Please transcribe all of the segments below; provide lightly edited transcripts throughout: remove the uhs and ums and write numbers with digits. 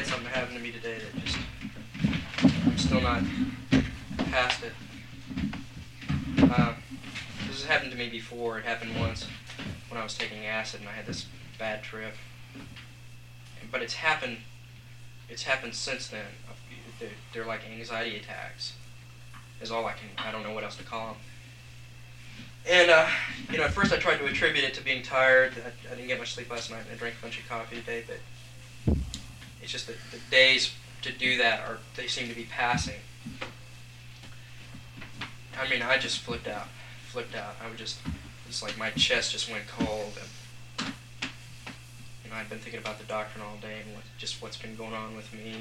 something happened to me today that just, I'm still not past it. This has happened to me before. It happened once when I was taking acid and I had this bad trip. But it's happened since then. They're like anxiety attacks, is all I don't know what else to call them. And, at first I tried to attribute it to being tired. I didn't get much sleep last night and I drank a bunch of coffee today, but it's just that the days to do that they seem to be passing. I mean, I just flipped out. It's like my chest just went cold. And, I'd been thinking about the doctrine all day and what's been going on with me.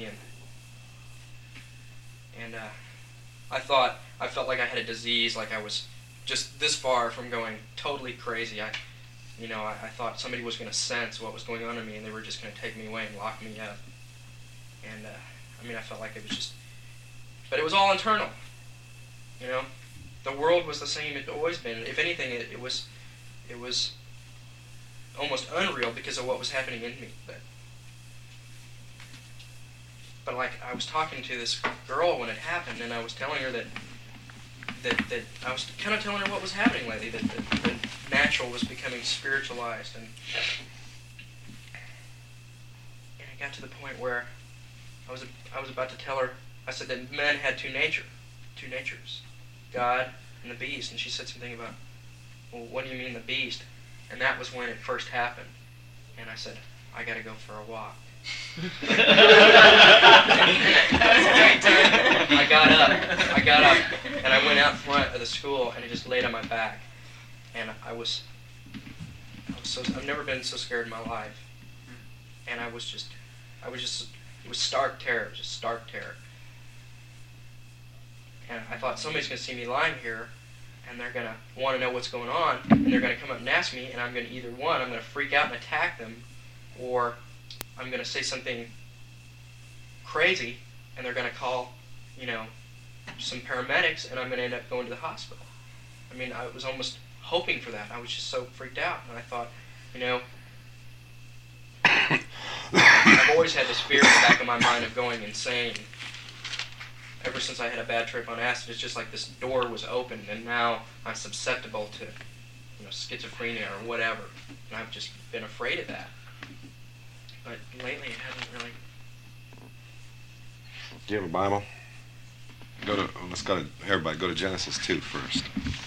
And I felt like I had a disease, like I was just this far from going totally crazy. I thought somebody was going to sense what was going on in me and they were just going to take me away and lock me up. And, I felt like it was just, but it was all internal, The world was the same it's always been. If anything, it was almost unreal because of what was happening in me. But like, I was talking to this girl when it happened, and I was telling her that I was kind of telling her what was happening lately, that the natural was becoming spiritualized, and it got to the point where I was about to tell her, I said that men had two natures, God and the beast, and she said something about, well, what do you mean the beast? And that was when it first happened, and I said, I gotta go for a walk. I got up, and I went out front of the school, and I just laid on my back, and I've never been so scared in my life, and it was stark terror, just stark terror, and I thought somebody's going to see me lying here, and they're going to want to know what's going on, and they're going to come up and ask me, and I'm going to I'm going to freak out and attack them, or I'm going to say something crazy, and they're going to call, some paramedics, and I'm going to end up going to the hospital. I was almost hoping for that. I was just so freaked out, and I thought, I've always had this fear in the back of my mind of going insane. Ever since I had a bad trip on acid, it's just like this door was opened, and now I'm susceptible to, schizophrenia or whatever, and I've just been afraid of that. But lately, it hasn't really. Do you have a Bible? Everybody go to Genesis 2 first.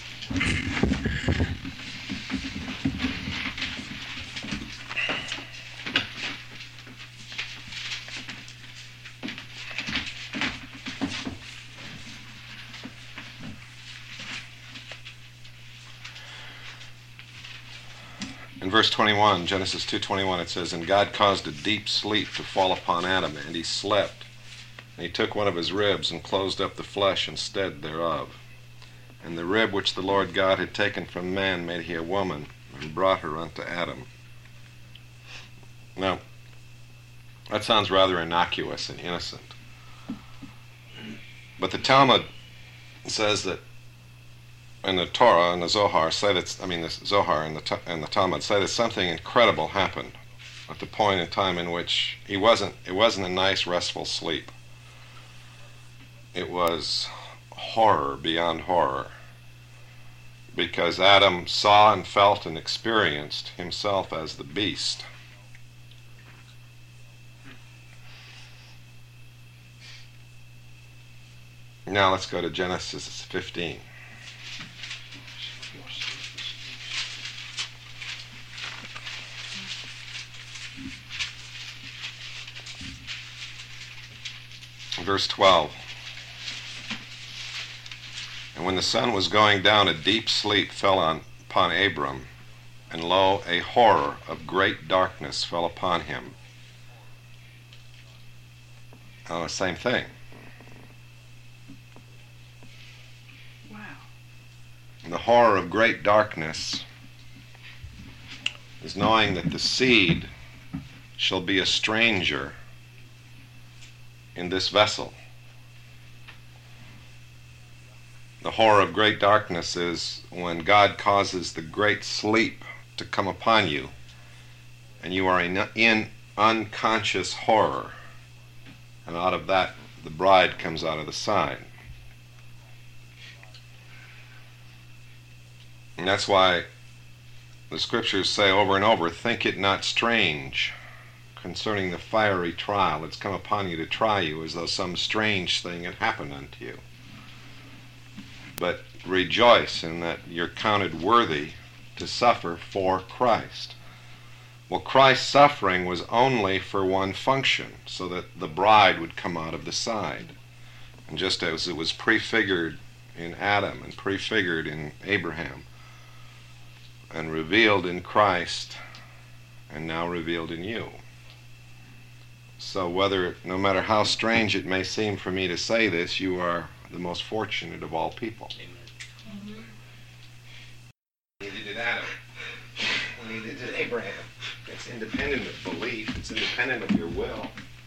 In verse 21, Genesis 2:21, it says, And God caused a deep sleep to fall upon Adam, and he slept. And he took one of his ribs and closed up the flesh instead thereof. And the rib which the Lord God had taken from man made he a woman, and brought her unto Adam. Now, that sounds rather innocuous and innocent. But the Talmud says that, and the Torah and the Zohar say that, the Zohar and the Talmud say that something incredible happened at the point in time in which it wasn't a nice, restful sleep. It was horror beyond horror, because Adam saw and felt and experienced himself as the beast. Now let's go to Genesis 15. Verse 12. And when the sun was going down, a deep sleep fell upon Abram, and lo, a horror of great darkness fell upon him. Oh, same thing. Wow. And the horror of great darkness is knowing that the seed shall be a stranger in this vessel. The horror of great darkness is when God causes the great sleep to come upon you, and you are in unconscious horror And out of that, the bride comes out of the side. And that's why the scriptures say over and over, think it not strange concerning the fiery trial that's come upon you to try you, as though some strange thing had happened unto you. But rejoice in that you're counted worthy to suffer for Christ. Well, Christ's suffering was only for one function, so that the bride would come out of the side. And just as it was prefigured in Adam and prefigured in Abraham and revealed in Christ and now revealed in you. So no matter how strange it may seem for me to say this, you are the most fortunate of all people. Amen. Neither did Adam. Neither did Abraham. It's independent of belief. It's independent of your will.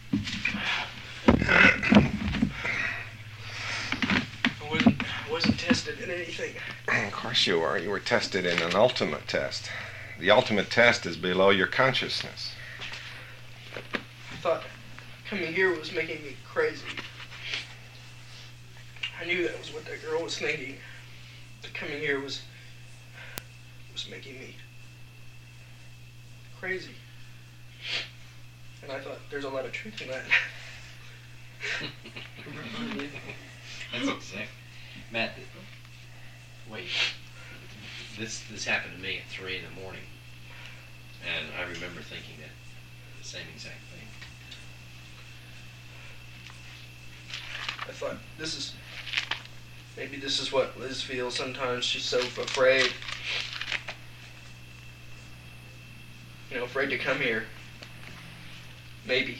I wasn't tested in anything. Of course you were. You were tested in an ultimate test. The ultimate test is below your consciousness. I thought coming here was making me crazy. I knew that was what that girl was thinking. That coming here was making me crazy. And I thought there's a lot of truth in that. That's exact. Matt, wait. This happened to me at 3 in the morning, and I remember thinking that the same exact thing. I thought maybe this is what Liz feels sometimes. She's so afraid. Afraid to come here. Maybe.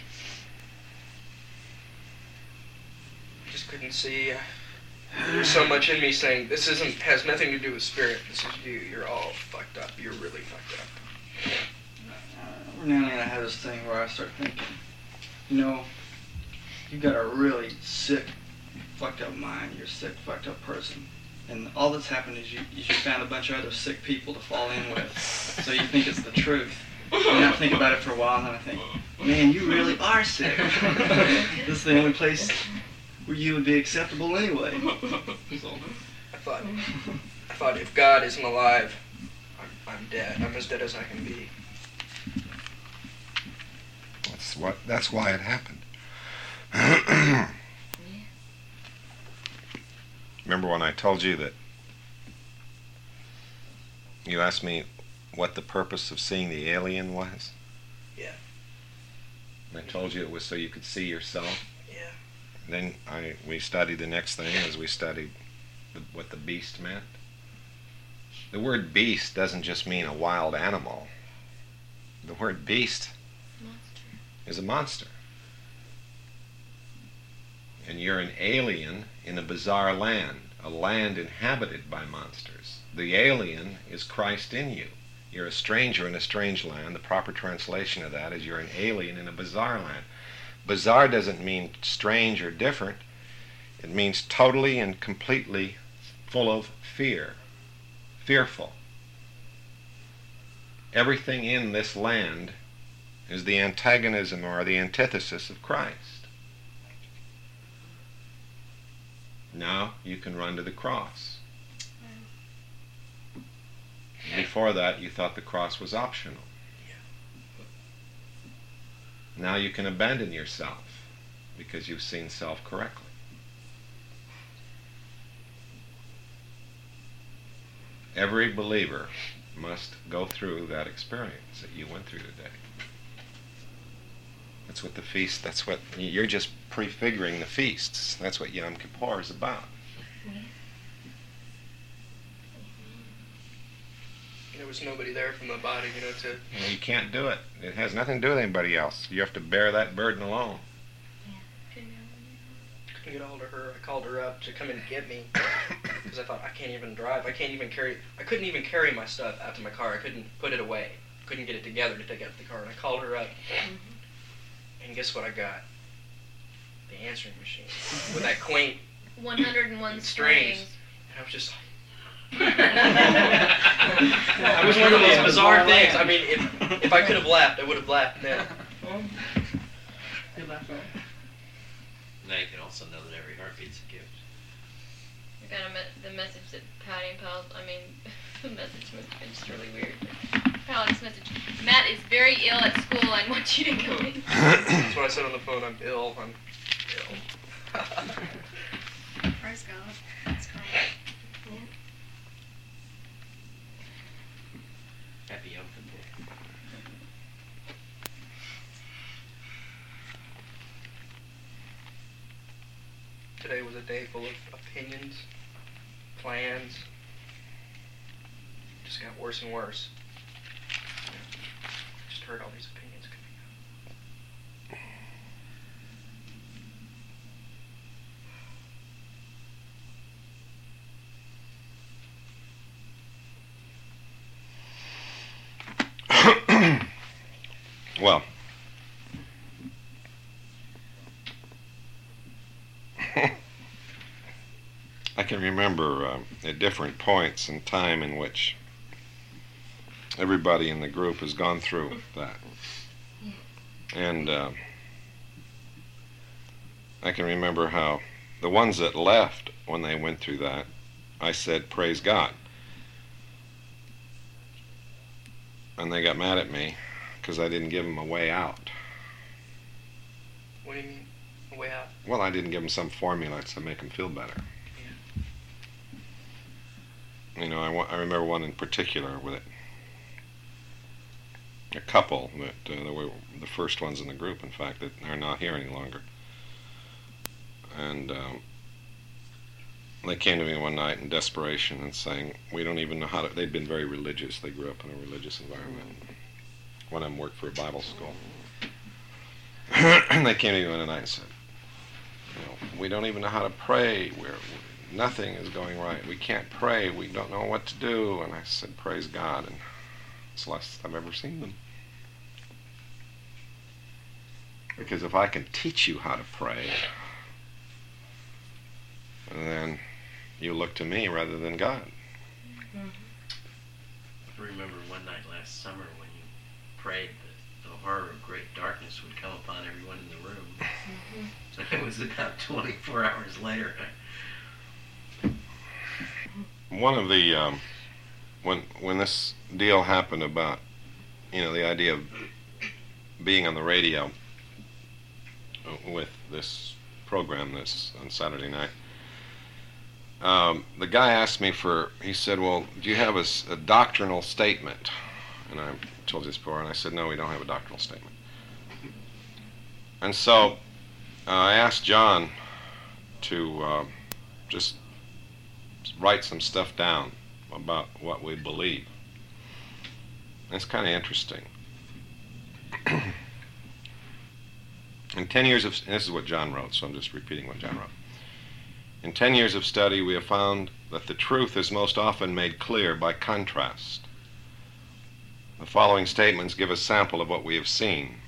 I just couldn't see. There's so much in me saying, this has nothing to do with spirit. This is you. You're all fucked up. You're really fucked up. Now and I have this thing where I start thinking, you've got a really sick, fucked up mind. You're a sick, fucked up person. And all that's happened is you found a bunch of other sick people to fall in with. So you think it's the truth. And I think about it for a while, and then I think, man, you really are sick. This is the only place where you would be acceptable anyway. So. I thought if God isn't alive, I'm dead. I'm as dead as I can be. That's why it happened. Remember when I told you that you asked me what the purpose of seeing the alien was? Yeah. And I told you it was so you could see yourself. Yeah. Then we studied the next thing as we studied what the beast meant. The word beast doesn't just mean a wild animal. The word beast is a monster. And you're an alien in a bizarre land, a land inhabited by monsters. The alien is Christ in you. You're a stranger in a strange land. The proper translation of that is you're an alien in a bizarre land. Bizarre doesn't mean strange or different. It means totally and completely full of fear, fearful. Everything in this land is the antagonism or the antithesis of Christ. Now you can run to the cross. Before that, you thought the cross was optional. Now you can abandon yourself because you've seen self correctly. Every believer must go through that experience that you went through today. That's what the feast, you're just prefiguring the feasts. That's what Yom Kippur is about. There was nobody there from the body, to... You can't do it. It has nothing to do with anybody else. You have to bear that burden alone. Couldn't get a hold of her. I called her up to come and get me because I thought, I can't even drive. I couldn't even carry my stuff out to my car. I couldn't put it away. Couldn't get it together to take out to the car. And I called her up, and guess what I got? The answering machine with that quaint 101 strings. And I was just like, it was one of those bizarre things. I mean, if I could have laughed, I would have laughed then. You laughed. Now you can also know that every heartbeat's a gift. I got the message that Patty and Pal, the message must have been just really weird. But Palad's message, Matt is very ill at school, I want you to go in. That's what I said on the phone, I'm ill. Praise God. That's great. Happy Yom Kippur. Today was a day full of opinions, plans. Just got worse and worse. Just heard all these opinions coming out. Well, I can remember at different points in time in which everybody in the group has gone through that. And I can remember how the ones that left when they went through that, I said, praise God. And they got mad at me because I didn't give them a way out. up. What do you mean, a way out? Well, I didn't give them some formula to make them feel better. You know, I remember one in particular with a couple that were the first ones in the group, in fact, that are not here any longer. And they came to me one night in desperation and saying, we don't even know how to, they'd been very religious. They grew up in a religious environment. One of them worked for a Bible school. And they came to me one night and said, you know, we don't even know how to pray. Nothing is going right. We can't pray. We don't know what to do. And I said, praise God. And it's the last I've ever seen them. Because if I can teach you how to pray, then you look to me rather than God. I remember one night last summer when you prayed that the horror of great darkness would come upon everyone in the room. So it was about 24 hours later. One of the when this deal happened about, you know, the idea of being on the radio with this program this on Saturday night, the guy asked me he said, well, do you have a doctrinal statement? And I told you this before, and I said, no, we don't have a doctrinal statement. And so I asked John to just write some stuff down about what we believe. It's kind of interesting. In 10 years of, and this is what John wrote, so I'm just repeating what John wrote. In 10 years of study, we have found that the truth is most often made clear by contrast. The following statements give a sample of what we have seen.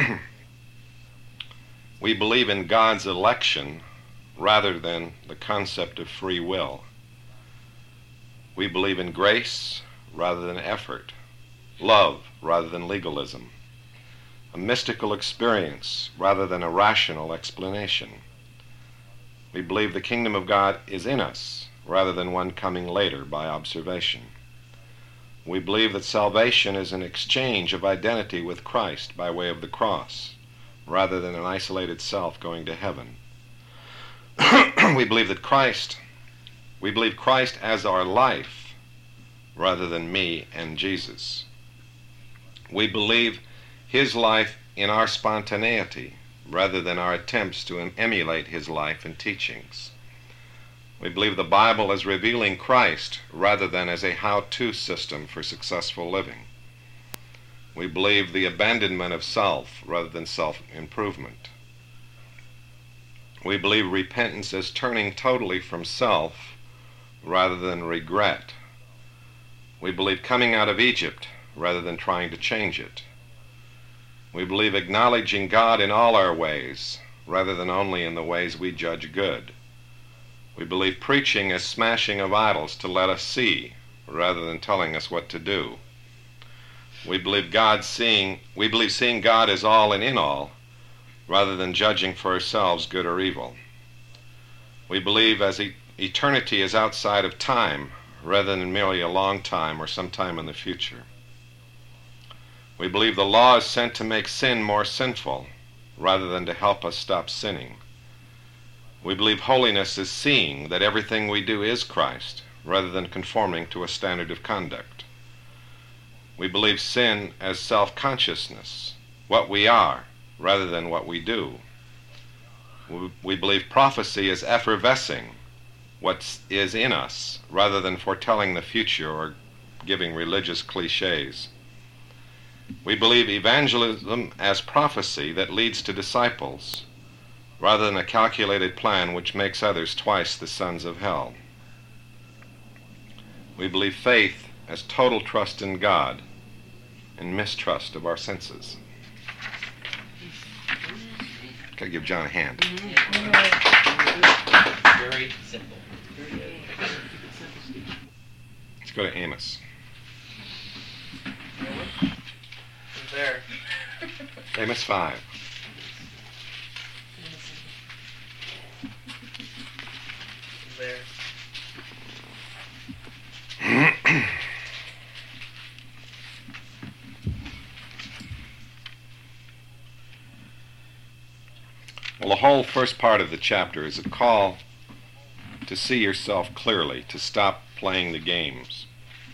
We believe in God's election rather than the concept of free will. We believe in grace rather than effort, love rather than legalism, a mystical experience rather than a rational explanation. We believe the kingdom of God is in us rather than one coming later by observation. We believe that salvation is an exchange of identity with Christ by way of the cross, rather than an isolated self going to heaven. We believe Christ as our life, rather than me and Jesus. We believe his life in our spontaneity, rather than our attempts to emulate his life and teachings. We believe the Bible as revealing Christ rather than as a how-to system for successful living. We believe the abandonment of self rather than self-improvement. We believe repentance as turning totally from self rather than regret. We believe coming out of Egypt rather than trying to change it. We believe acknowledging God in all our ways rather than only in the ways we judge good. We believe preaching as smashing of idols to let us see rather than telling us what to do. We believe seeing God as all and in all rather than judging for ourselves good or evil. We believe as eternity is outside of time, rather than merely a long time or some time in the future. We believe the law is sent to make sin more sinful, rather than to help us stop sinning. We believe holiness is seeing that everything we do is Christ, rather than conforming to a standard of conduct. We believe sin as self-consciousness, what we are, rather than what we do. We believe prophecy is effervescing what is in us, rather than foretelling the future or giving religious cliches. We believe evangelism as prophecy that leads to disciples, rather than a calculated plan which makes others twice the sons of hell. We believe faith as total trust in God and mistrust of our senses. Gotta give John a hand. Very simple. Let's go to Amos. Who's there? Amos 5. Who's there? Well, the whole first part of the chapter is a call to see yourself clearly, to stop playing the games.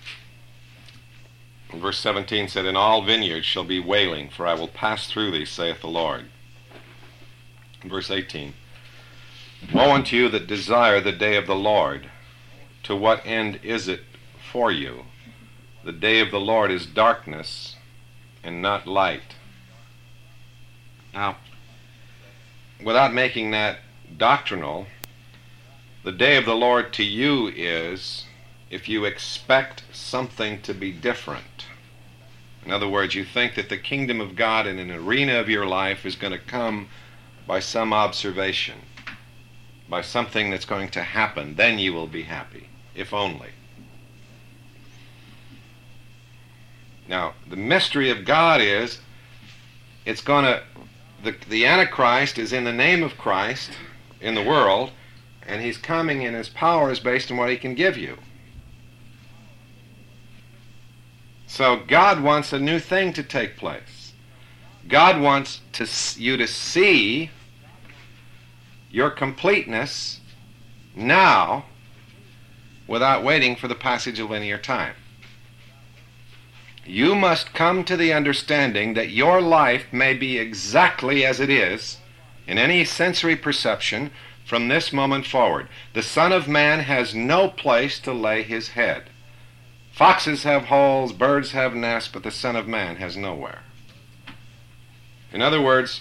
And verse 17 said, "In all vineyards shall be wailing, for I will pass through thee, saith the Lord." And verse 18, "Woe unto you that desire the day of the Lord. To what end is it for you? The day of the Lord is darkness and not light." Now, without making that doctrinal, the day of the Lord to you is if you expect something to be different. In other words, you think that the kingdom of God in an arena of your life is going to come by some observation, by something that's going to happen. Then you will be happy, if only. Now, the mystery of God is it's going to, the Antichrist is in the name of Christ in the world, and he's coming in his powers based on what he can give you. So God wants a new thing to take place. God wants you to see your completeness now without waiting for the passage of linear time. You must come to the understanding that your life may be exactly as it is in any sensory perception from this moment forward. The Son of Man has no place to lay his head. Foxes have holes, birds have nests, but the Son of Man has nowhere. In other words,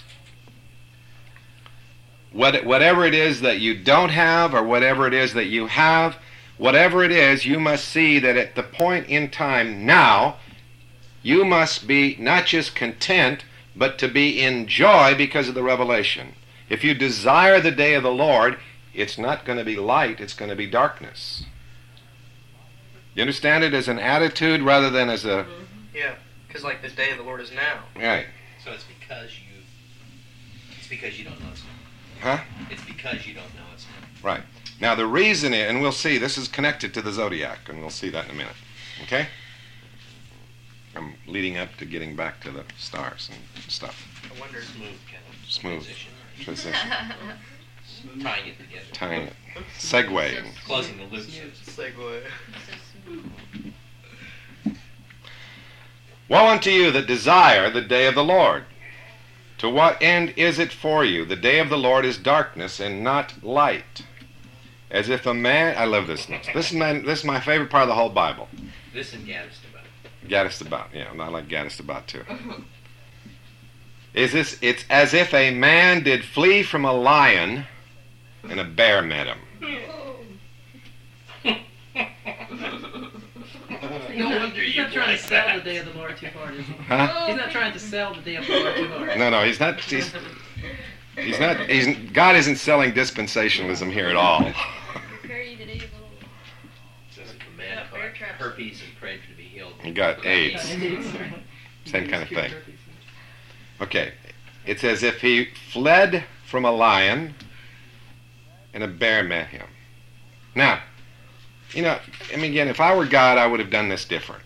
whatever it is that you don't have or whatever it is that you have, whatever it is, you must see that at the point in time now, you must be not just content, but to be in joy because of the revelation. If you desire the day of the Lord, it's not going to be light, it's going to be darkness. You understand it as an attitude rather than as a... Yeah, because like the day of the Lord is now. Right. So it's because you don't know it's not. Huh? It's because you don't know it's not. Right. Now the reason is, and we'll see, this is connected to the zodiac, and we'll see that in a minute. Okay? I'm leading up to getting back to the stars and stuff. I wonder. Smooth kind of Smooth. transition. Tying it together. Tying it. Segueing. Closing the loop. Segue. Woe unto you that desire the day of the Lord. To what end is it for you? The day of the Lord is darkness and not light. As if a man... I love this. This is my favorite part of the whole Bible. This and Gaddis about. Gaddis about, yeah, and I like Gaddis about too. It's as if a man did flee from a lion and a bear met him. No wonder he's not trying to sell the day of the Lord too hard, is he? Huh? He's not trying to sell the day of the Lord too hard. No, he's not. God isn't selling dispensationalism here at all. Prepare you the day of the Lord. Says if a man caught herpes and prayed to be healed. He got AIDS. Same kind of thing. Okay. It's as if he fled from a lion and a bear met him. Now, again, if I were God, I would have done this different.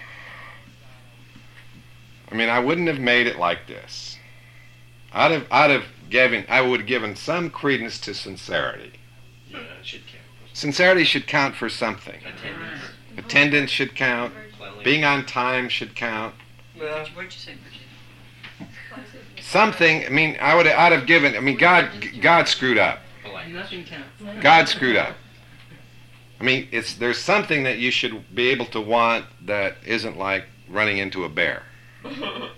I wouldn't have made it like this. I would have given some credence to sincerity. Yeah, it should count. Sincerity should count for something. Attendance. Attendance should count. Cleanliness. Being on time should count. Yeah. What'd you say, Virginia? Something. I'd have given. God screwed up. Politeness. Nothing counts. God screwed up. There's something that you should be able to want that isn't like running into a bear. Something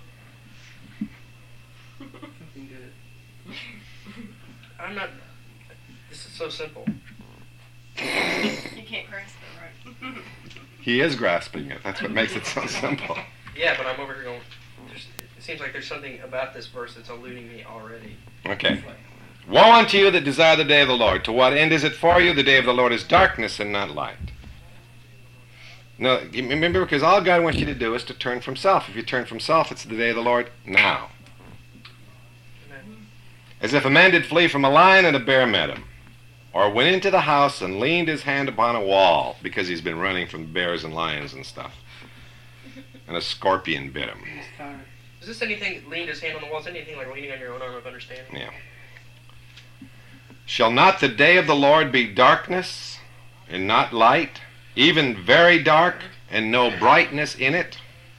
good. I'm not. This is so simple. You can't grasp it, right? He is grasping it. That's what makes it so simple. Yeah, but I'm over here going. It seems like there's something about this verse that's eluding me already. Okay. Woe unto you that desire the day of the Lord. To what end is it for you? The day of the Lord is darkness and not light. No, remember, because all God wants you to do is to turn from self. If you turn from self, it's the day of the Lord now. Amen. As if a man did flee from a lion and a bear met him, or went into the house and leaned his hand upon a wall, because he's been running from bears and lions and stuff, and a scorpion bit him. He's tired. Is this anything, leaned his hand on the wall? Is it anything like leaning on your own arm of understanding? Yeah. Shall not the day of the Lord be darkness and not light, even very dark and no brightness in it?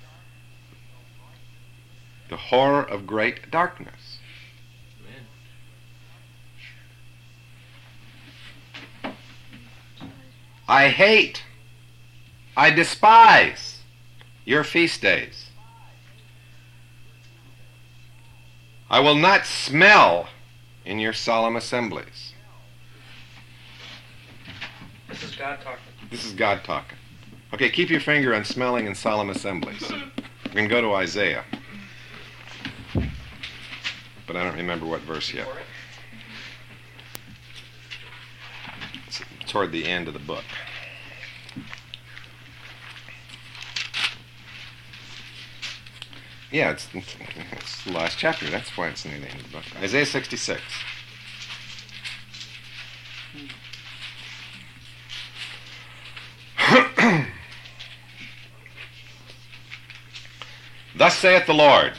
The horror of great darkness. Amen. I hate, I despise your feast days. I will not smell in your solemn assemblies. This is God talking. This is God talking. Okay, keep your finger on smelling in solemn assemblies. We're going to go to Isaiah. But I don't remember what verse yet. For it. It's toward the end of the book. Yeah, it's the last chapter. That's why it's near the end of the book. Isaiah 66. Thus saith the Lord.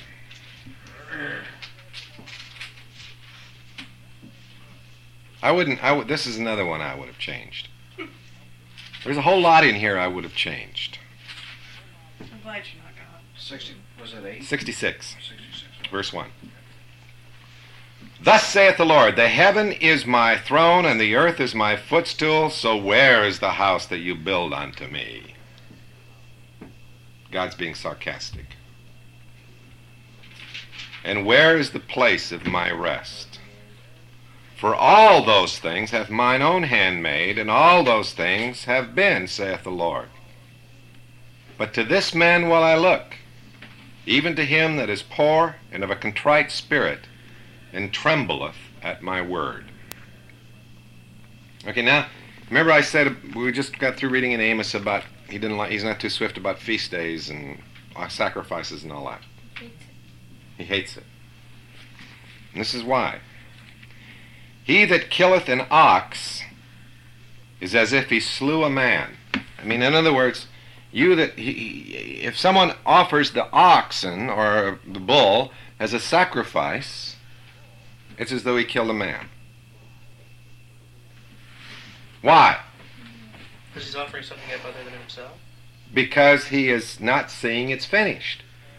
This is another one I would have changed. There's a whole lot in here I would have changed. I'm glad you're not God. 60, was it 8? 66, 66. verse 1. Thus saith the Lord, the heaven is my throne, and the earth is my footstool, so where is the house that you build unto me? God's being sarcastic. And where is the place of my rest? For all those things hath mine own hand made, and all those things have been, saith the Lord. But to this man will I look, even to him that is poor and of a contrite spirit, and trembleth at my word. Okay, now, remember I said we just got through reading in Amos about he's not too swift about feast days and sacrifices and all that. He hates it. And this is why. He that killeth an ox is as if he slew a man. In other words, if someone offers the oxen or the bull as a sacrifice, it's as though he killed a man. Why? Because he's offering something up other than himself. Because he is not seeing it's finished.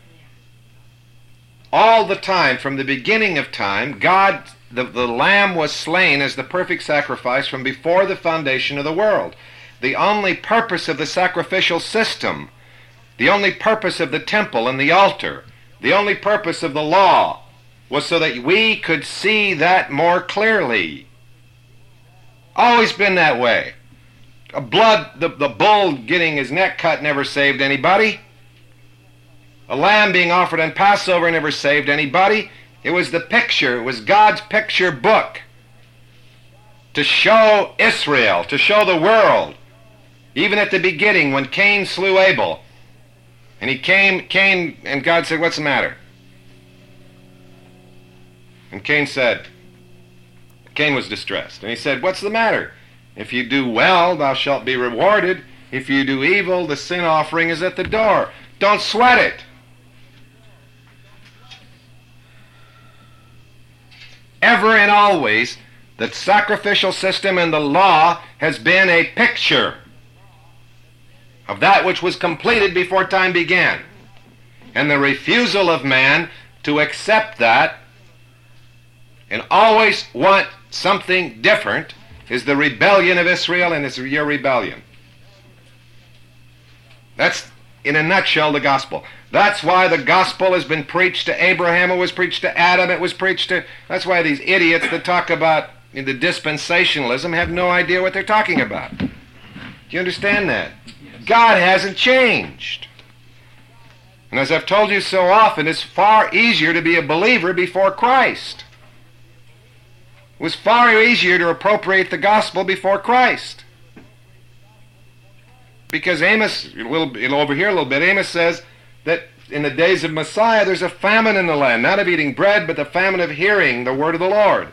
All the time, from the beginning of time, God, the Lamb was slain as the perfect sacrifice from before the foundation of the world. The only purpose of the sacrificial system, the only purpose of the temple and the altar, the only purpose of the law was so that we could see that more clearly. Always been that way. The bull getting his neck cut never saved anybody. A lamb being offered on Passover never saved anybody. It was the picture, it was God's picture book to show Israel, to show the world. Even at the beginning when Cain slew Abel, and Cain, and God said, what's the matter? And Cain was distressed. And he said, "What's the matter? If you do well, thou shalt be rewarded. If you do evil, the sin offering is at the door. Don't sweat it." Ever and always, the sacrificial system and the law has been a picture of that which was completed before time began. And the refusal of man to accept that and always want something different is the rebellion of Israel, and it's your rebellion. That's, in a nutshell, the gospel. That's why the gospel has been preached to Abraham, it was preached to Adam, it was preached to... That's why these idiots that talk about the dispensationalism have no idea what they're talking about. Do you understand that? God hasn't changed. And as I've told you so often, it's far easier to be a believer before Christ. It was far easier to appropriate the gospel before Christ. Because Amos, over here a little bit, Amos says that in the days of Messiah there's a famine in the land, not of eating bread, but the famine of hearing the word of the Lord.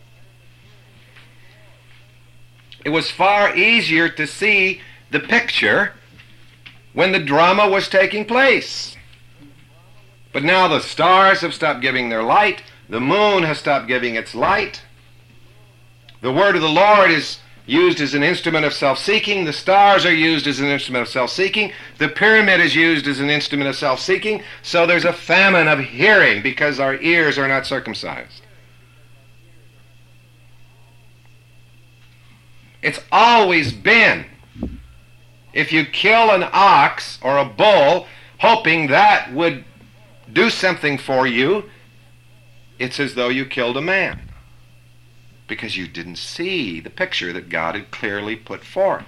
It was far easier to see the picture when the drama was taking place. But now the stars have stopped giving their light, the moon has stopped giving its light, the word of the Lord is used as an instrument of self-seeking, the stars are used as an instrument of self-seeking, the pyramid is used as an instrument of self-seeking, so there's a famine of hearing because our ears are not circumcised. It's always been, if you kill an ox or a bull hoping that would do something for you, it's as though you killed a man, because you didn't see the picture that God had clearly put forth.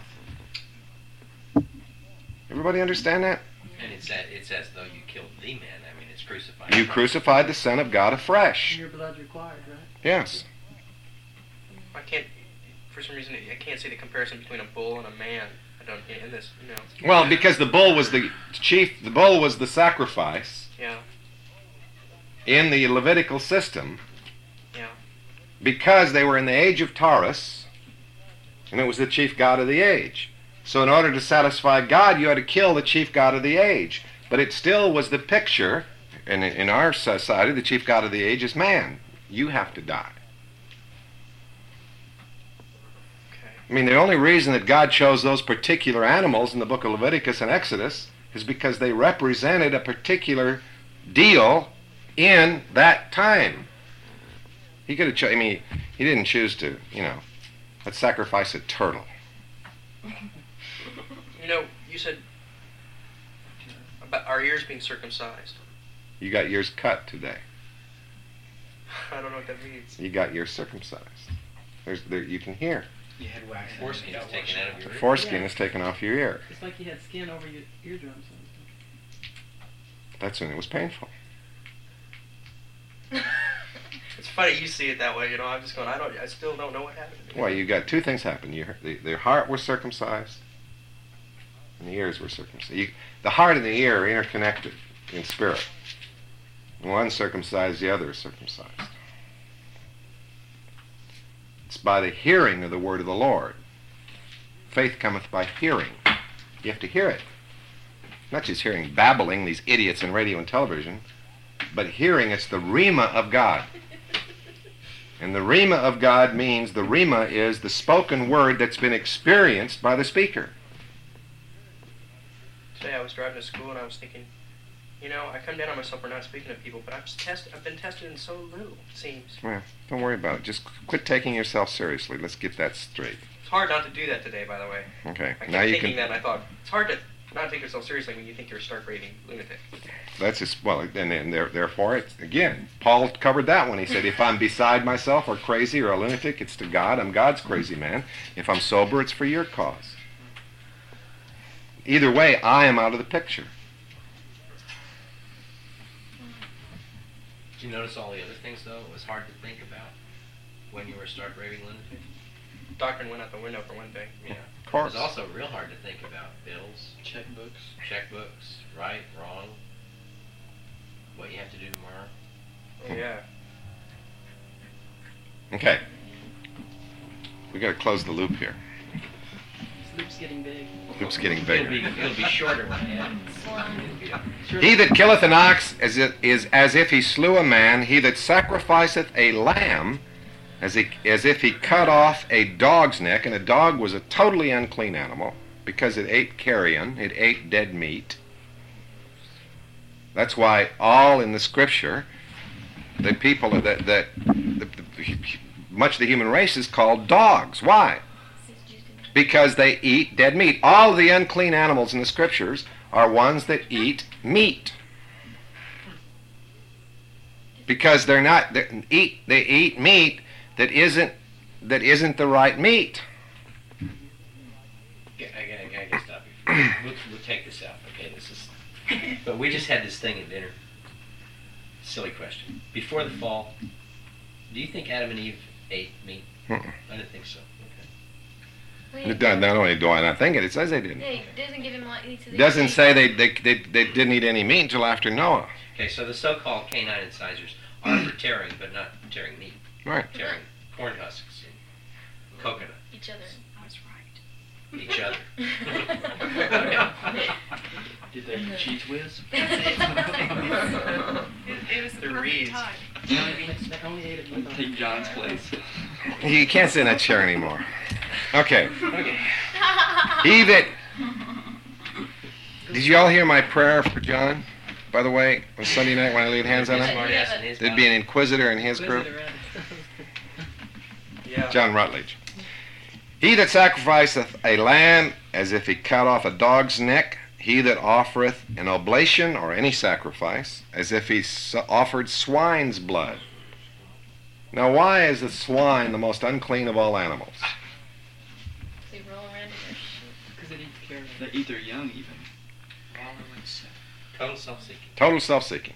Everybody understand that? And it's as though you killed the man. I mean, it's crucified. You crucified the Son of God afresh. Your blood's required, right? Yes. I can't, for some reason, I can't see the comparison between a bull and a man. I don't, in this, you know. Well, because the bull was the chief, the bull was the sacrifice. Yeah. In the Levitical system. Yeah. Because they were in the age of Taurus, and it was the chief god of the age. So in order to satisfy God, you had to kill the chief god of the age. But it still was the picture, and in our society, the chief god of the age is man. You have to die. Okay. I mean, the only reason that God chose those particular animals in the book of Leviticus and Exodus is because they represented a particular deal in that time. He could have I mean, he didn't choose to, let's sacrifice a turtle. You know, you said about our ears being circumcised. You got yours cut today. I don't know what that means. You got yours circumcised. You can hear. You had wax. Foreskin is taken out of your The ear. foreskin is taken off your ear. It's like you had skin over your eardrums. That's when it was painful. It's funny you see it that way, I'm just going, I still don't know what happened to me. Well, you got two things happen. The heart was circumcised, and the ears were circumcised. The heart and the ear are interconnected in spirit. One circumcised, the other is circumcised. It's by the hearing of the word of the Lord. Faith cometh by hearing. You have to hear it. Not just hearing babbling, these idiots in radio and television, but hearing, it's the rhema of God. And the rhema of God means the rhema is the spoken word that's been experienced by the speaker. Today I was driving to school and I was thinking, I come down on myself for not speaking to people, but I've been tested in so little, it seems. Well, don't worry about it. Just quit taking yourself seriously. Let's get that straight. It's hard not to do that today, by the way. Okay. I kept thinking that, and I thought, it's hard to not take yourself seriously when you think you're a stark raving lunatic. That's just, well, and therefore, it's, again, Paul covered that one. He said, if I'm beside myself or crazy or a lunatic, it's to God. I'm God's crazy man. If I'm sober, it's for your cause. Either way, I am out of the picture. Did you notice all the other things, though? It was hard to think about when you were a stark raving lunatic? Doctrine went out the window for one thing. Yeah. Of course. It was also real hard to think about bills, checkbooks, right, wrong, what you have to do tomorrow. Oh, yeah. Okay. We got to close the loop here. This loop's getting big. Loop's getting It'll bigger. be shorter when I add it. He that killeth an ox is as if he slew a man. He that sacrificeth a lamb as if he cut off a dog's neck. And a dog was a totally unclean animal because it ate carrion. It ate dead meat. That's why all in the Scripture, the people that much of the human race is called dogs. Why? Because they eat dead meat. All the unclean animals in the Scriptures are ones that eat meat. Because they eat meat that isn't the right meat. I gotta stop you. We'll take this out. Okay, this is. But we just had this thing at dinner. Silly question. Before the fall, do you think Adam and Eve ate meat? Mm-mm. I didn't think so. Not only do I not think it, it says they didn't. Yeah, it doesn't give him like. It doesn't say they didn't eat any meat until after Noah. Okay, so the so-called canine incisors are for tearing, but not tearing meat. Right. Tearing corn husks and coconut. Each other. I was right. Each other. Did they eat cheese whiz? It was the They're perfect reeds. time. I only ate it one time. Take John's place. You can't sit in that chair anymore. Okay. Okay. He that. Did you all hear my prayer for John? By the way, on Sunday night when I laid hands on him, Smartass in his there'd be an inquisitor in his group. Yeah. John Rutledge. He that sacrificeth a lamb as if he cut off a dog's neck, he that offereth an oblation or any sacrifice as if he offered swine's blood. Now, why is the swine the most unclean of all animals? They roll around in their shit. Because it eats carrot. They eat their young even. Total self-seeking. Total self-seeking.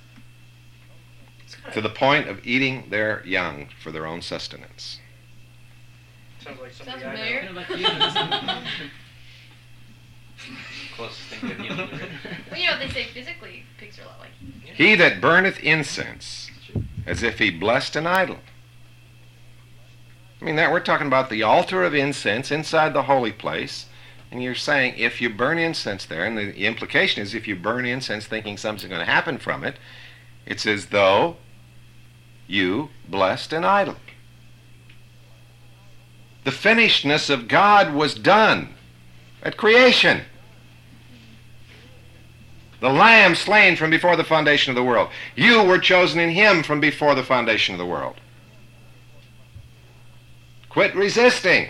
To the point of eating their young for their own sustenance. Sounds like Sounds somebody I know. familiar. Kind of like you. Closest thing to a human. Well, you know, they say physically pigs are a lot like you. He that burneth incense as if he blessed an idol. I mean, that we're talking about the altar of incense inside the holy place, and you're saying if you burn incense there, and the implication is if you burn incense thinking something's going to happen from it, it's as though you blessed an idol. The finishedness of God was done at creation. The Lamb slain from before the foundation of the world. You were chosen in Him from before the foundation of the world. Quit resisting.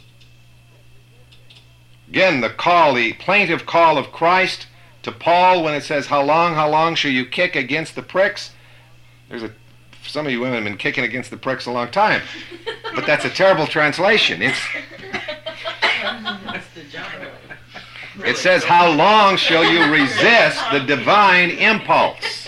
Again, the plaintive call of Christ to Paul when it says, how long shall you kick against the pricks? Some of you women have been kicking against the pricks a long time. But that's a terrible translation. That's the job. It says, how long shall you resist the divine impulse?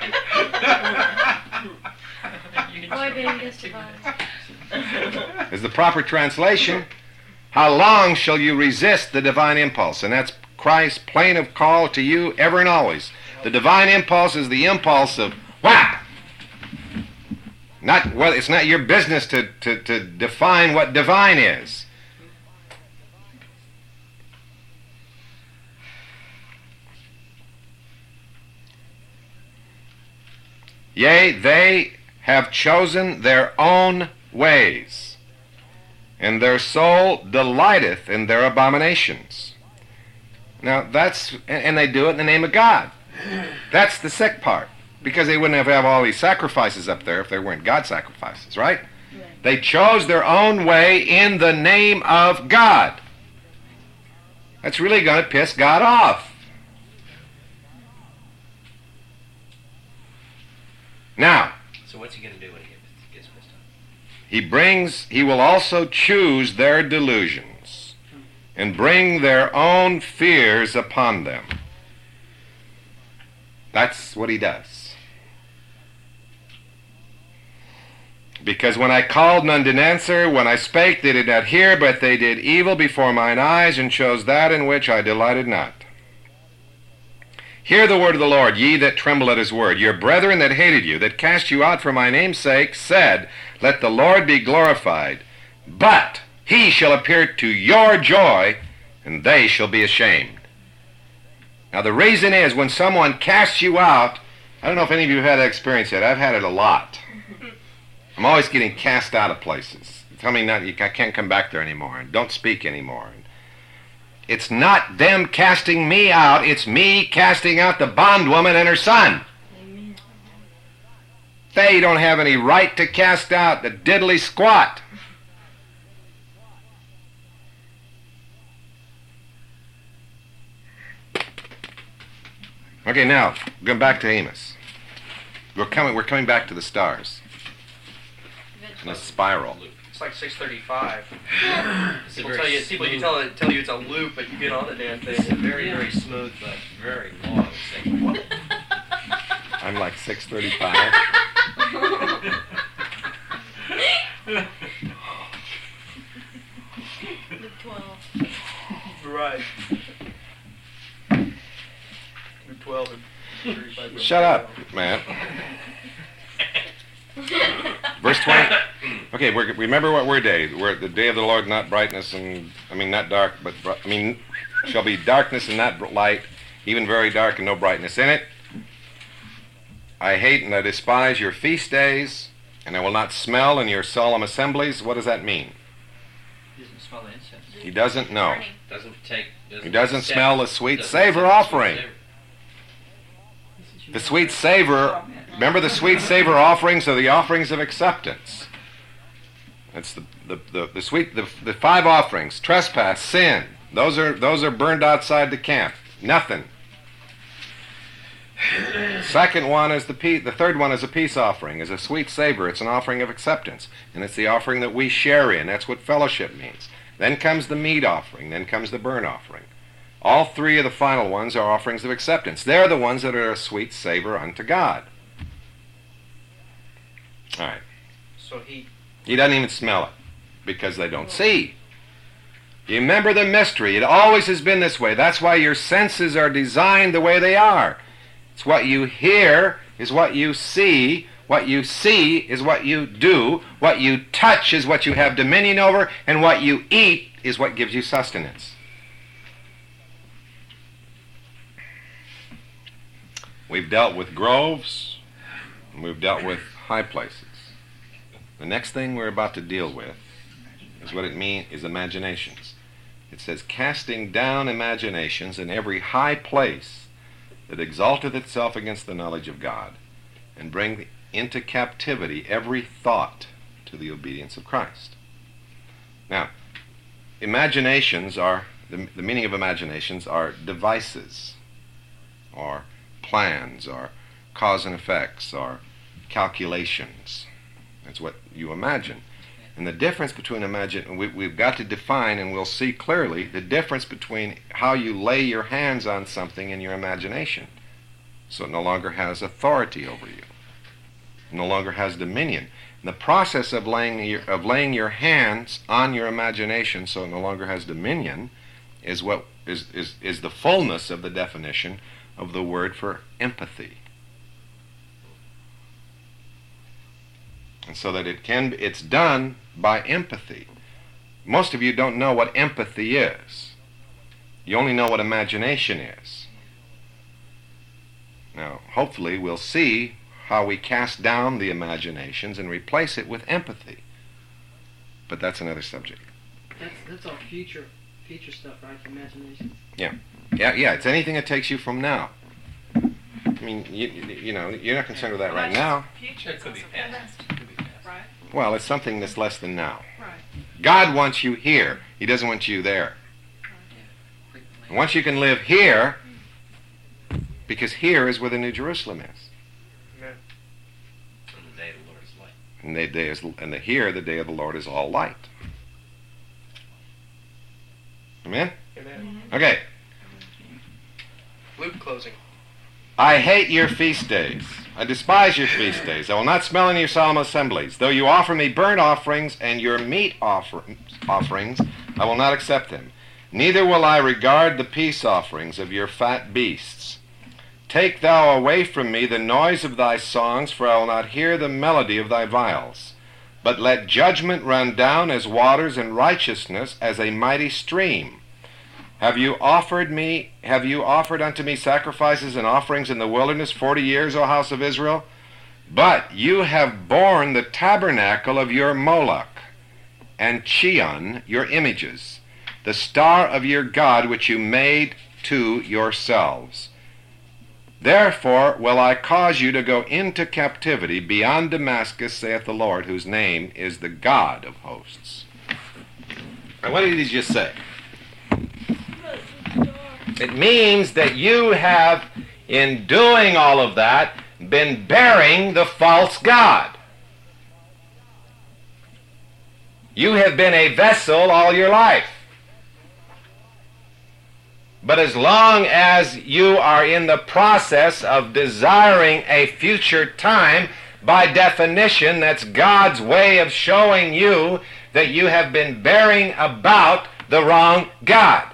Boy, being gets divine. Is the proper translation. How long shall you resist the divine impulse? And that's Christ's plaintive call to you ever and always. The divine impulse is the impulse of whap! It's not your business to define what divine is. Yea, they have chosen their own ways, and their soul delighteth in their abominations. Now and they do it in the name of God. That's the sick part, because they wouldn't have all these sacrifices up there if they weren't God sacrifices, right? They chose their own way in the name of God. That's really going to piss God off. Now, So what's he going to do when he gets pissed off? he will also choose their delusions and bring their own fears upon them. That's what he does. Because when I called, none did answer. When I spake, they did not hear, but they did evil before mine eyes, and chose that in which I delighted not. Hear the word of the Lord, ye that tremble at his word. Your brethren that hated you, that cast you out for my name's sake, said, let the Lord be glorified. But he shall appear to your joy, and they shall be ashamed. Now the reason is, when someone casts you out, I don't know if any of you have had that experience yet. I've had it a lot. I'm always getting cast out of places. Tell me I can't come back there anymore, and don't speak anymore. It's not them casting me out, it's me casting out the bondwoman and her son. Amen. They don't have any right to cast out the diddly squat. Okay, now, going back to Amos. We're coming back to the stars in a spiral. It's like 6:35. It's a People very tell you tell you it's a loop, but you get on the damn thing. It's a very, very smooth but very long segment. I'm like 6:35. Luke 12. Right. 12 and 35. Shut up, man. Verse 20. Okay, remember what we're day. We're the day of the Lord, not brightness and, not dark, but, shall be darkness and not light, even very dark and no brightness in it. I hate and I despise your feast days, and I will not smell in your solemn assemblies. What does that mean? He doesn't smell the incense. He doesn't know. Doesn't He doesn't accept- smell the sweet doesn't savor accept offering. sweet savor. The sweet savor, remember the sweet savor offerings are the offerings of acceptance. That's the 5 offerings: trespass, sin. Those are burned outside the camp. Nothing. Second one is the third one is a peace offering, is a sweet savor. It's an offering of acceptance, and it's the offering that we share in. That's what fellowship means. Then comes the meat offering. Then comes the burnt offering. All 3 of the final ones are offerings of acceptance. They're the ones that are a sweet savor unto God. All right. So he doesn't even smell it because they don't see. You remember the mystery. It always has been this way. That's why your senses are designed the way they are. It's what you hear is what you see. What you see is what you do. What you touch is what you have dominion over. And what you eat is what gives you sustenance. We've dealt with groves, and we've dealt with high places. The next thing we're about to deal with is what it means is imaginations. It says, casting down imaginations in every high place that exalteth itself against the knowledge of God, and bring into captivity every thought to the obedience of Christ. Now, imaginations are, the meaning of imaginations are devices, or plans, or cause and effects, or calculations. That's what you imagine. And the difference between we've got to define, and we'll see clearly, the difference between how you lay your hands on something in your imagination. So it no longer has authority over you. It no longer has dominion. And the process of laying your hands on your imagination so it no longer has dominion is what is the fullness of the definition of the word for empathy. And so that it's done by empathy. Most of you don't know what empathy is. You only know what imagination is. Now, hopefully we'll see how we cast down the imaginations and replace it with empathy. But that's another subject. That's all future stuff, right? Imagination. Yeah, it's anything that takes you from now. I mean, you know, you're not concerned with that right now. Future It could be is also past. It could be past. right? Well, it's something that's less than now. Right. God wants you here. He doesn't want you there. And once you can live here, because here is where the New Jerusalem is. Amen. And the day of the Lord is light. And here, the day of the Lord is all light. Amen? Amen. Okay. Luke closing. I hate your feast days. I despise your feast days. I will not smell in your solemn assemblies. Though you offer me burnt offerings and your meat offerings, I will not accept them. Neither will I regard the peace offerings of your fat beasts. Take thou away from me the noise of thy songs, for I will not hear the melody of thy viols. But let judgment run down as waters, and righteousness as a mighty stream. Have you offered unto me sacrifices and offerings in the wilderness 40 years, O house of Israel? But you have borne the tabernacle of your Moloch, and Chion, your images, the star of your God which you made to yourselves. Therefore will I cause you to go into captivity beyond Damascus, saith the Lord, whose name is the God of hosts. Now, what did he just say? It means that you have, in doing all of that, been bearing the false god. You have been a vessel all your life. But as long as you are in the process of desiring a future time, by definition, that's God's way of showing you that you have been bearing about the wrong God.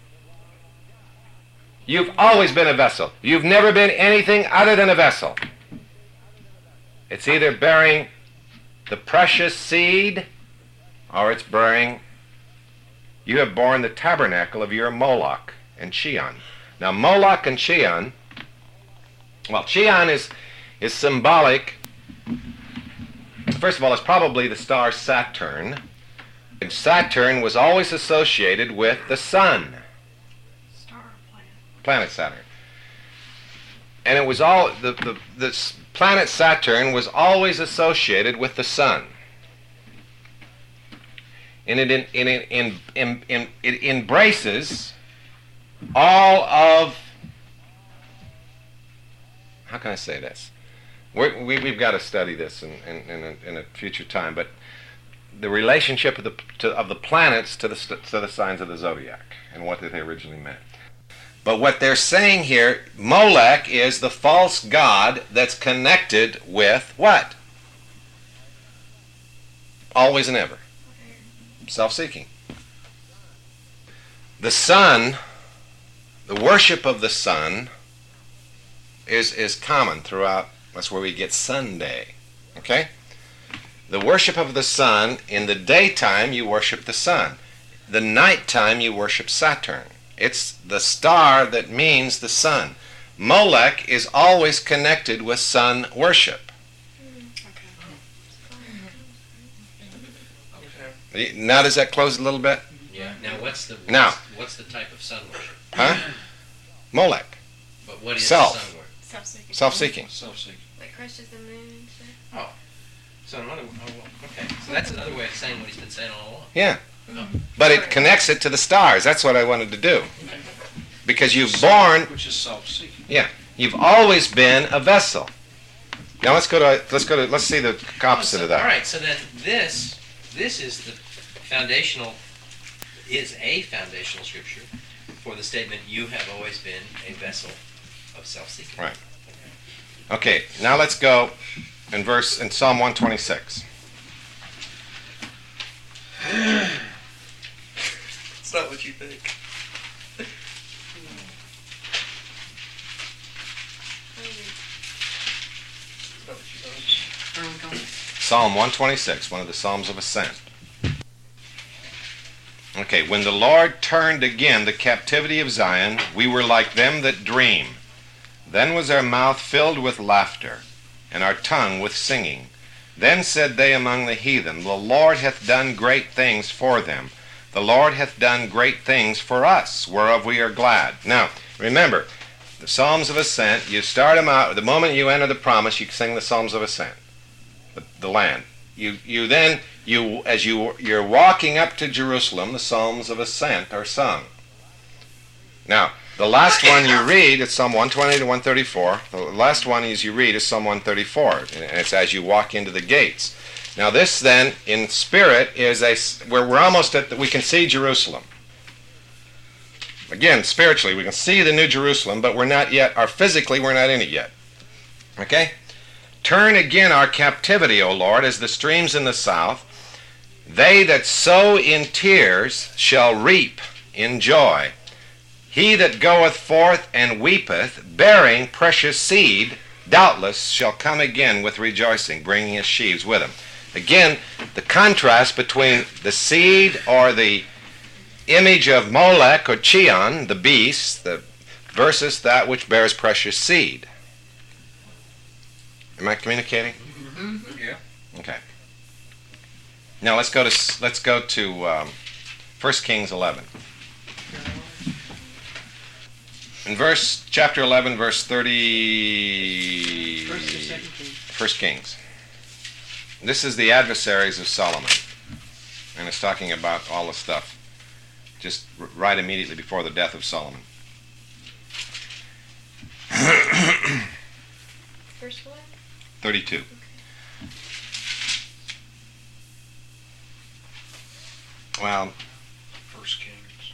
You've always been a vessel. You've never been anything other than a vessel. It's either bearing the precious seed, or it's bearing, you have borne the tabernacle of your Moloch and Chion. Now, Moloch and Chion, well, Chion is symbolic. First of all, it's probably the star Saturn. And Saturn was always associated with the sun. Star or planet? Planet Saturn. And it was all, the planet Saturn was always associated with the sun. And it embraces all of, how can I say this? We've got to study this in a future time, but the relationship of the planets to the signs of the zodiac and what they originally meant. But what they're saying here, Molech is the false god that's connected with what? Always and ever. Self-seeking. The sun, the worship of the sun is common throughout. That's where we get Sunday. Okay? The worship of the sun, in the daytime you worship the sun. The nighttime you worship Saturn. It's the star that means the sun. Molech is always connected with sun worship. Now does that close a little bit? Yeah. Now what's the type of sun worship? Huh? Molech. But what is Self. sun worship? Self-seeking. Self-seeking. Self-seeking. Like crushes the moon and stuff. Oh. So okay. So that's another way of saying what he's been saying all along. Yeah. Oh. But it connects it to the stars. That's what I wanted to do. Because you've born, which is self-seeking. yeah, you've always been a vessel. Now let's see the opposite of that. All right. So then this is a foundational scripture for the statement, you have always been a vessel of self-seeking. Right. Okay, now let's go in Psalm 126. It's not what you think. It's not what you think. Where are we going? Psalm 126, one of the Psalms of Ascent. Okay, when the Lord turned again the captivity of Zion, we were like them that dream. Then was our mouth filled with laughter, and our tongue with singing. Then said they among the heathen, the Lord hath done great things for them. The Lord hath done great things for us, whereof we are glad. Now, remember, the Psalms of Ascent, you start them out, the moment you enter the promise, you sing the Psalms of Ascent, the land. As you're walking up to Jerusalem, the Psalms of Ascent are sung. Now, the last one you read is Psalm 120 to 134. The last one you read is Psalm 134, and it's as you walk into the gates. Now, this then, in spirit, is we're almost we can see Jerusalem. Again, spiritually, we can see the New Jerusalem, but we're not yet, physically, we're not in it yet. Okay? Turn again our captivity, O Lord, as the streams in the south. They that sow in tears shall reap in joy. He that goeth forth and weepeth, bearing precious seed, doubtless shall come again with rejoicing, bringing his sheaves with him. Again, the contrast between the seed or the image of Molech or Chion, the beast, versus that which bears precious seed. Am I communicating? Mm-hmm. Yeah. Okay. Now let's go to 1 Kings 11. In chapter 11, verse 30. First or second Kings? 1 Kings. This is the adversaries of Solomon, and it's talking about all the stuff just right immediately before the death of Solomon. First what? 32. Well, 1 Kings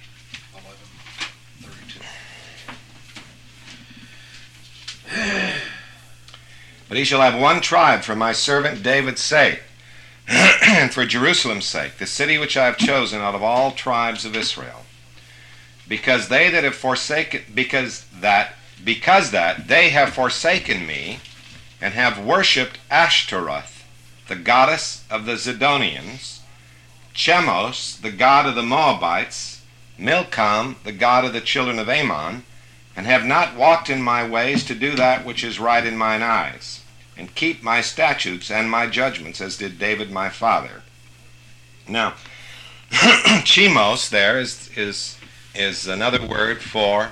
11:32. but he shall have one tribe for my servant David's sake, and for Jerusalem's sake, the city which I have chosen out of all tribes of Israel. Because they that have forsaken, because that they have forsaken me, and have worshipped Ashtaroth, the goddess of the Zidonians, Chemos, the god of the Moabites, Milcom, the god of the children of Ammon, and have not walked in my ways to do that which is right in mine eyes, and keep my statutes and my judgments, as did David my father. Now, Chemos there is another word for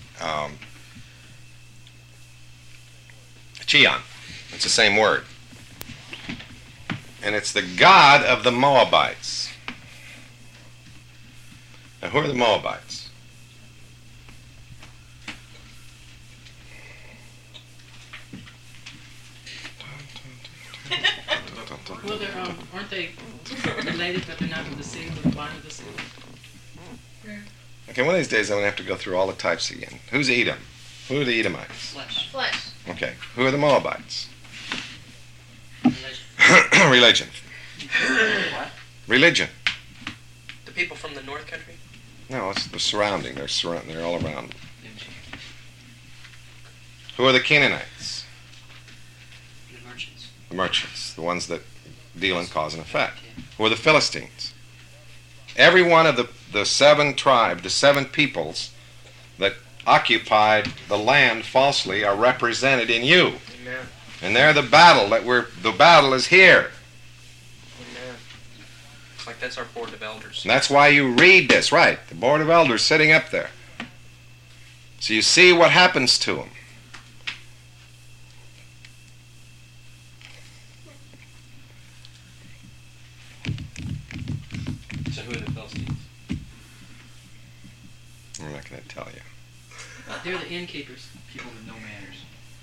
Chion. It's the same word. And it's the god of the Moabites. Now, who are the Moabites? Well, aren't they related, but they're not of the seed, but the line of the seed? Okay, one of these days I'm going to have to go through all the types again. Who's Edom? Who are the Edomites? Flesh. Flesh. Okay, who are the Moabites? Relation. Religion. What? Religion. The people from the North Country? No, it's the surrounding. They're all around. Who are the Canaanites? The merchants. The merchants, the ones that deal in cause and effect. Who are the Philistines? Every one of the seven tribes, the seven peoples that occupied the land falsely are represented in you. Amen. And they're the battle the battle is here. Amen. It's like that's our board of elders. And that's why you read this, right? The Board of Elders sitting up there. So you see what happens to them. So who are the Philistines? I'm not going to tell you. They're the innkeepers. People with no manners.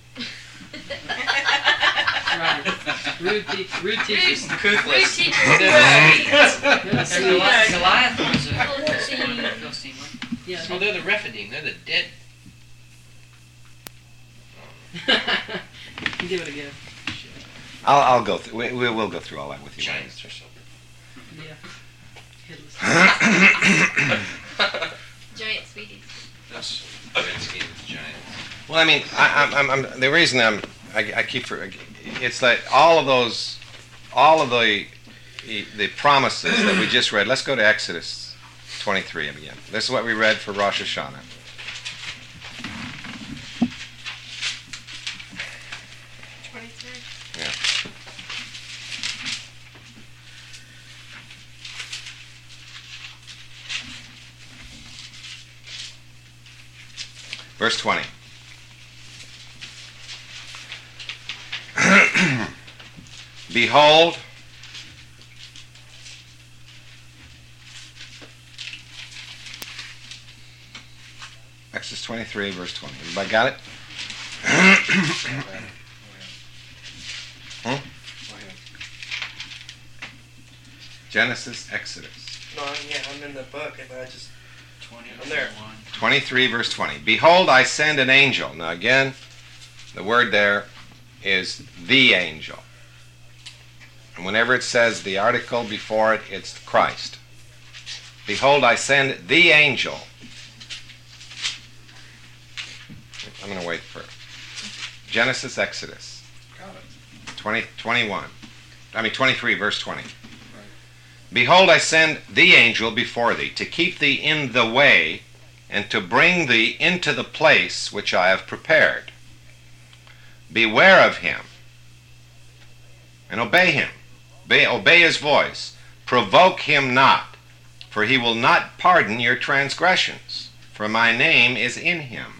Right. Rude teachers. Rude teachers. Yeah, see, Goliath was a Philistine. Philistine one. yeah, Oh, they're the Rephidim. They're the dead. give it again. I'll go through. We will go through all that with you. Giants or something. Yeah. Headless. Giant sweeties. That's Redskins, Giants. Well, I mean, I'm the reason I keep it's like all of the promises that we just read. Let's go to Exodus 23 again. This is what we read for Rosh Hashanah. Yeah. Verse 20. Behold, Exodus 23, verse 20. Everybody got it? Hmm? Genesis, Exodus. No, I'm in the book, and I just 20. I'm there. 23, verse 20. Behold, I send an angel. Now again, the word there is the angel. And whenever it says the article before it, it's Christ. Behold, I send the angel I'm going to wait for Genesis, Exodus. 23, verse 20. Behold, I send the angel before thee, to keep thee in the way, and to bring thee into the place which I have prepared. Beware of him, and obey him. Obey his voice. Provoke him not, for he will not pardon your transgressions, for my name is in him.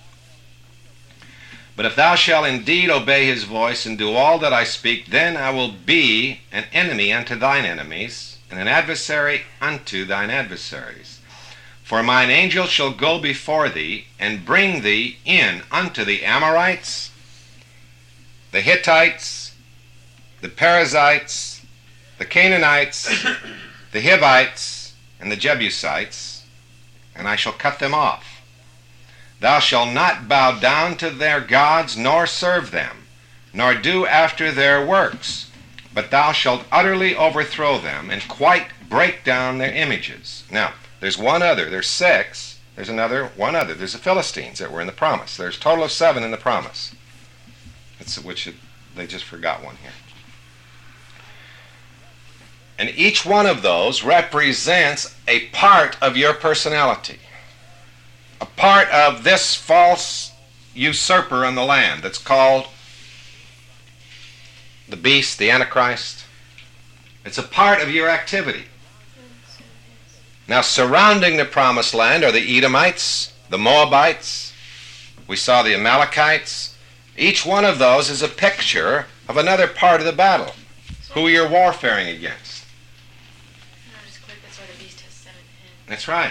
But if thou shalt indeed obey his voice, and do all that I speak, then I will be an enemy unto thine enemies, and an adversary unto thine adversaries. For mine angel shall go before thee, and bring thee in unto the Amorites, the Hittites, the Perizzites, the Canaanites, the Hivites, and the Jebusites, and I shall cut them off. Thou shalt not bow down to their gods, nor serve them, nor do after their works, but thou shalt utterly overthrow them, and quite break down their images. Now, there's one other. There's 6. There's one other. There's the Philistines that were in the promise. There's a total of 7 in the promise. They just forgot one here. And each one of those represents a part of your personality. A part of this false usurper in the land that's called the beast, the Antichrist. It's a part of your activity. Now, surrounding the promised land are the Edomites, the Moabites. We saw the Amalekites. Each one of those is a picture of another part of the battle, who you're warfaring against. Not as quick, that's why the beast has 7 heads. That's right.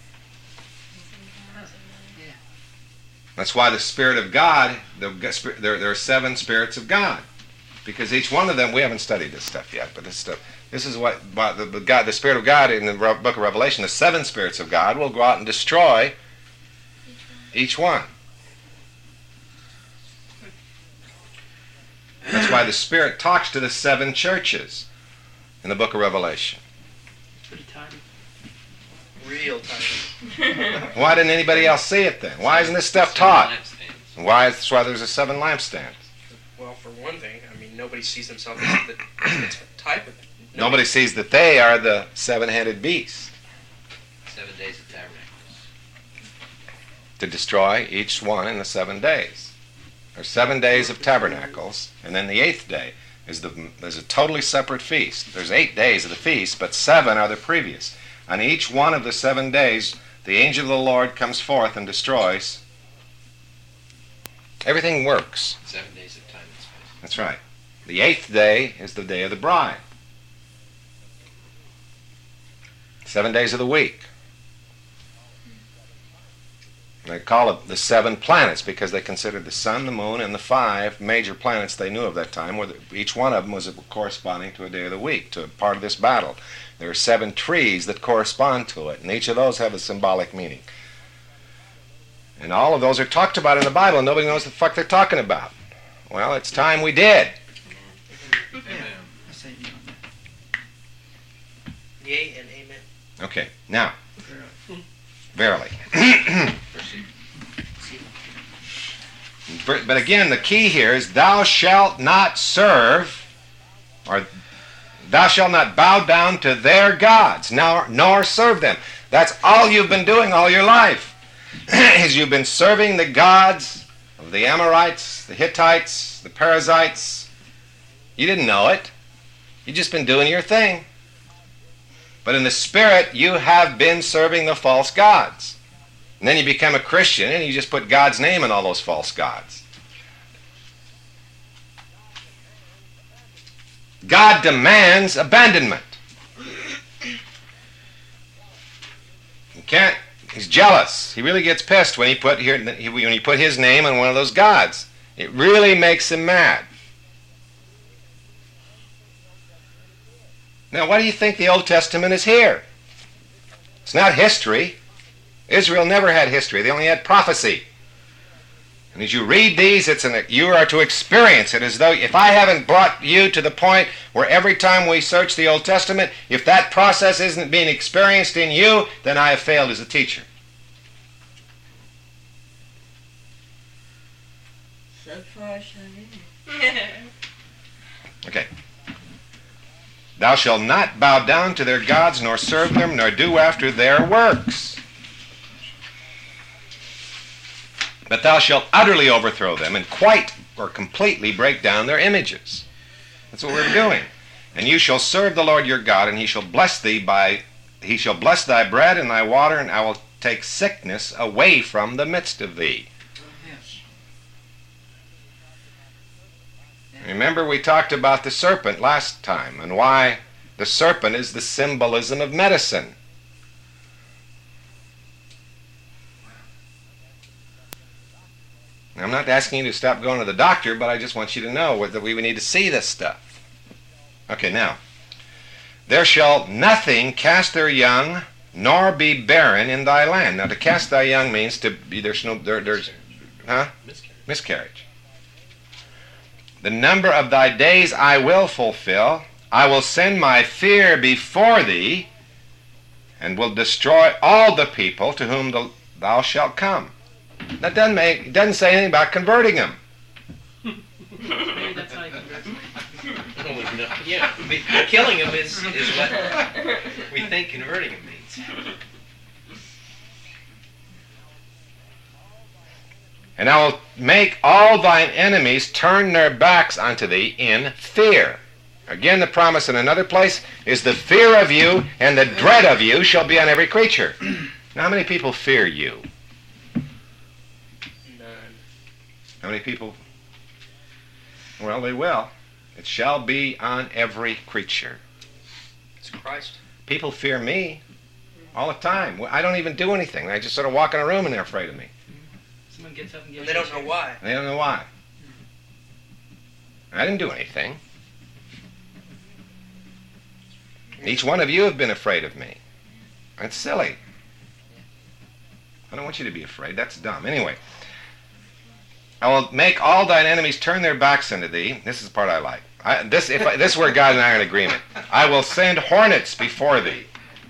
That's why the Spirit of God, there are 7 spirits of God. Because each one of them, we haven't studied this stuff yet, but this is what the Spirit of God in the book of Revelation, the 7 spirits of God will go out and destroy each one. That's why the Spirit talks to the 7 churches in the book of Revelation. Pretty tidy. Real tiny. Why didn't anybody else see it then? Why isn't this stuff taught? That's why there's a 7 lampstands. Well, for one thing, I mean, nobody sees themselves as the type of... Nobody sees that they are the 7-headed beast. 7 days of tabernacles. To destroy each one in the 7 days. There's 7 days of tabernacles, and then the 8th day there's a totally separate feast. There's 8 days of the feast, but 7 are the previous. On each one of the 7 days, the angel of the Lord comes forth and destroys. Everything works. 7 days of time and space. That's right. The 8th day is the day of the bride. 7 days of the week. They call it the 7 planets because they considered the sun, the moon, and the 5 major planets they knew of that time, where each one of them was corresponding to a day of the week, to a part of this battle. There are 7 trees that correspond to it, and each of those have a symbolic meaning. And all of those are talked about in the Bible, and nobody knows what the fuck they're talking about. Well, it's time we did. Amen. I say you on that. Yea and amen. Okay, now, verily. But again, the key here is thou shalt not serve, or thou shalt not bow down to their gods, nor serve them. That's all you've been doing all your life, is you've been serving the gods of the Amorites, the Hittites, the Perizzites. You didn't know it. You've just been doing your thing. But in the spirit, you have been serving the false gods. And then you become a Christian and you just put God's name in all those false gods. God demands abandonment. You can't. He's jealous. He really gets pissed when you put his name on one of those gods. It really makes him mad. Now, why do you think the Old Testament is here? It's not history. Israel never had history. They only had prophecy. And as you read these, you are to experience it as though, if I haven't brought you to the point where every time we search the Old Testament, if that process isn't being experienced in you, then I have failed as a teacher. Okay. Thou shalt not bow down to their gods, nor serve them, nor do after their works. But thou shalt utterly overthrow them, and quite or completely break down their images. That's what we're doing. And you shall serve the Lord your God, and he shall bless thy bread and thy water, and I will take sickness away from the midst of thee. Remember, we talked about the serpent last time, and why the serpent is the symbolism of medicine. Now, I'm not asking you to stop going to the doctor, but I just want you to know that we need to see this stuff. Okay, now, there shall nothing cast their young, nor be barren in thy land. Now, to cast thy young means to be, miscarriage. The number of thy days I will fulfill. I will send my fear before thee, and will destroy all the people to whom thou shalt come. That doesn't say anything about converting them. Maybe that's how you convert them. Yeah, killing them is what we think converting them means. And I will make all thine enemies turn their backs unto thee in fear. Again, the promise in another place is the fear of you and the dread of you shall be on every creature. Now, how many people fear you? None. How many people? Well, they will. It shall be on every creature. It's Christ. People fear me all the time. I don't even do anything. I just sort of walk in a room and they're afraid of me. Someone gets up and And gives they don't know why. They don't know why. I didn't do anything. Each one of you have been afraid of me. That's silly. I don't want you to be afraid. That's dumb. Anyway, I will make all thine enemies turn their backs unto thee. This is the part I like. This is where God and I are in agreement. I will send hornets before thee,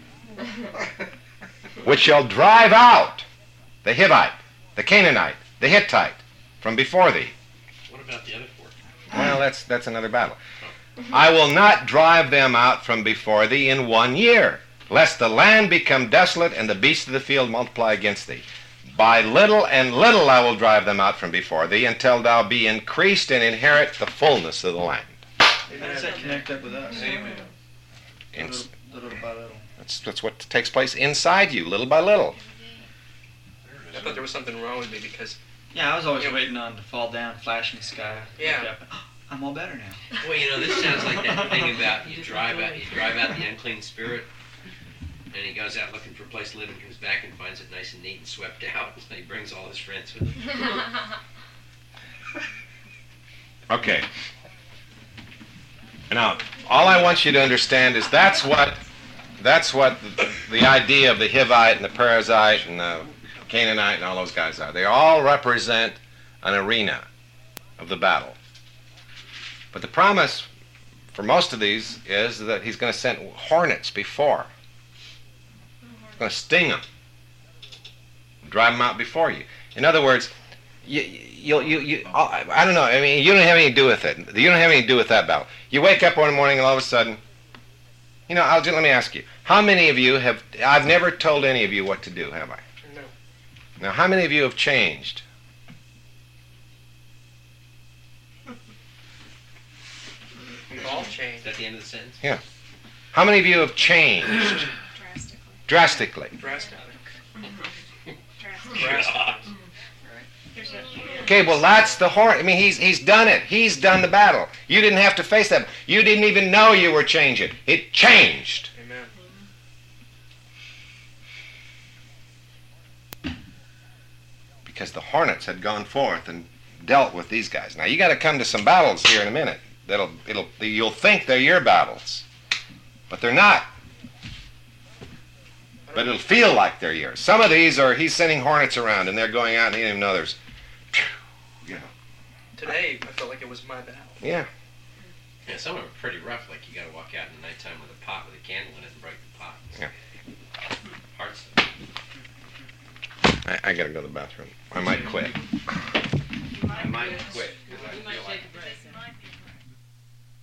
which shall drive out the Hivite, the Canaanite, the Hittite from before thee. What about the other four? Well, that's another battle. I will not drive them out from before thee in 1 year, lest the land become desolate and the beasts of the field multiply against thee. By little and little I will drive them out from before thee, until thou be increased and inherit the fullness of the land. How does that connect up with us? Ins- Little by little. That's what takes place inside you, little by little. I thought there was something wrong with me because Yeah, I was always Yeah. waiting on to fall down, flash in the sky. Yeah. Look up, I'm all better now. Well, this sounds like that thing about you drive out the unclean spirit, and he goes out looking for a place to live and comes back and finds it nice and neat and swept out. And he brings all his friends with him. Okay. Now, all I want you to understand is that's what the idea of the Hivite and the Perizzite and the Canaanite and all those guys are. They all represent an arena of the battle. But the promise for most of these is that he's going to send hornets before. He's going to sting them, drive them out before you. In other words, I don't know. I mean, you don't have anything to do with it. You don't have anything to do with that battle. You wake up one morning and all of a sudden, let me ask you. How many of you have? I've never told any of you what to do, have I? no. Now, how many of you have changed? We've all Is changed that the end of the sentence? How many of you have changed drastically? drastically. God. There's a, Okay, well that's the horn. I mean, he's done it. He's done the battle. You didn't have to face that. You didn't even know you were changing. It changed. Amen. Because the hornets had gone forth and dealt with these guys. Now you got to come to some battles here in a minute. You'll think they're your battles, but they're not. But it'll feel like they're yours. Some of these are he's sending hornets around and they're going out and he didn't even know there's. Today, I felt like it was my battle. Yeah. Yeah, some of them are pretty rough. Like you got to walk out in the nighttime with a pot with a candle in it and break the pot. Yeah. Hard stuff. I got to go to the bathroom. I might quit. You I might quit. quit because I You feel might like take a